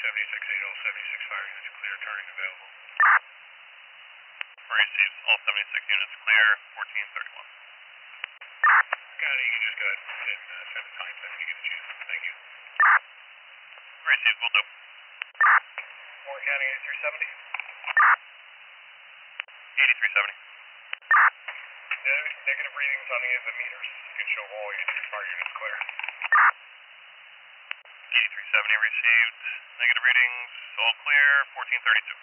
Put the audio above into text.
76 fire units clear, turning available. Received, all 76 units clear, 1431. Got it, you can just go ahead and send a time set when you get a chance. Thank you. Received, will do. Warren County 8370. 8370. Negative readings on any of the meters. You can show all fire units clear. 8370 received. Negative readings, all clear, 1432.